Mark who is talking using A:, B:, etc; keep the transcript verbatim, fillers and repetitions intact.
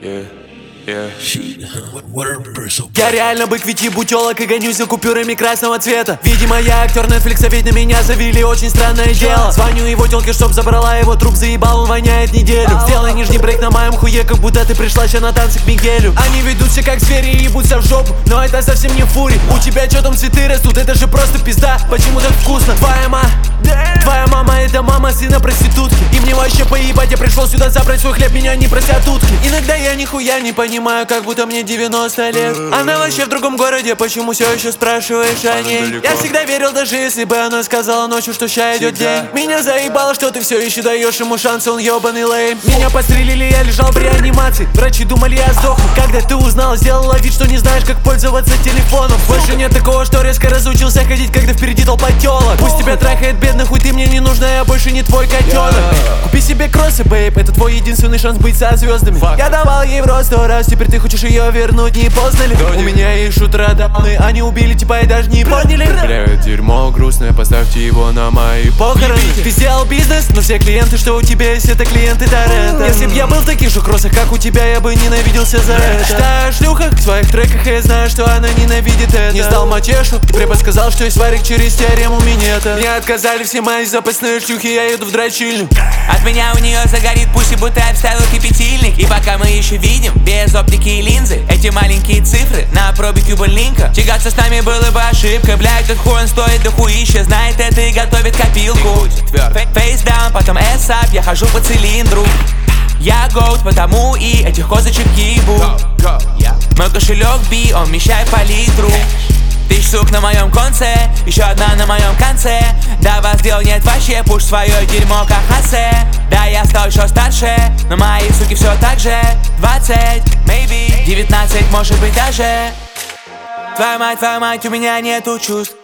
A: Yeah, yeah.
B: Я реально бык, ведь ебу тёлок и гонюсь за купюрами красного цвета. Видимо, я актер Netflix, ведь на меня завели очень странное дело. Звоню его тёлке, чтоб забрала его труп, заебал, он воняет неделю. Сделай нижний брейк на моем хуе, как будто ты пришла ща на танцы к Мигелю. Они ведут себя как звери и ебутся в жопу, но это совсем не фури. У тебя чё там цветы растут, это же просто пизда. Почему так вкусно? Твоя ма... Твоя мама это мама сына проститутки. И мне вообще поебать, я пришел сюда забрать свой хлеб, меня не просят утки. Иногда я нихуя не понимаю, как будто мне девяносто лет. Она вообще в другом городе, почему все еще спрашиваешь о ней? Я всегда верил, даже если бы она сказала ночью, что ща идет день. Меня заебало, что ты все еще даешь ему шанс, он ебаный лейм. Меня подстрелили, я лежал в реанимации. Врачи думали, я сдохну. Когда ты узнала, сделала вид, что не знаешь, как пользоваться телефоном. Больше нет такого, что резко разучился ходить, когда впереди толпа тёлок. Пусть тебя трахает бедный хуй, ты мне не нужна, я больше не твой котенок. Купи себе кроссы, бейб, это твой единственный шанс быть со звездами. Я давал ей в рот сто раз, теперь ты хочешь ее вернуть, не поздно ли? У меня есть шутера давны, они убили типа и даже не поняли.
A: Бля, дерьмо грустное, поставьте его на мои
B: похороны. Ты сделал бизнес, но все клиенты, что у тебя есть, это клиенты торрента. Если б я был в таких же кроссах, как у тебя, я бы ненавиделся за это. Читаю о шлюхах в своих треках, и я знаю, что она ненавидит это. Не сдал матешу, препод сказал, что есть варик через теорему минета. Мне отказали все мои запасные шлюхи, я еду в дрочильню.
C: От меня у нее загорит пусть, будто я вставил кипятильник. И пока мы еще видим, без оптики и линзы, эти маленькие цифры на пробе кюбалинка. Тягаться с нами было бы ошибкой, блядь, этот хуй он стоит дохуища. Знает это и готовит копилку. Фейсдаун, потом эс-ап, я хожу по цилиндру. Я гоут, потому и этих козочек ебу. Мой кошелек би, он вмещает по литру. Тысяч сук на моем конце, еще одна на моем конце. Да вас дел нет вообще, пуш свое дерьмо как хасе. Да я стал еще старше, но мои суки все так же. Двадцать, maybe, девятнадцать, может быть даже. Твоя мать, твоя мать, у меня нету чувств.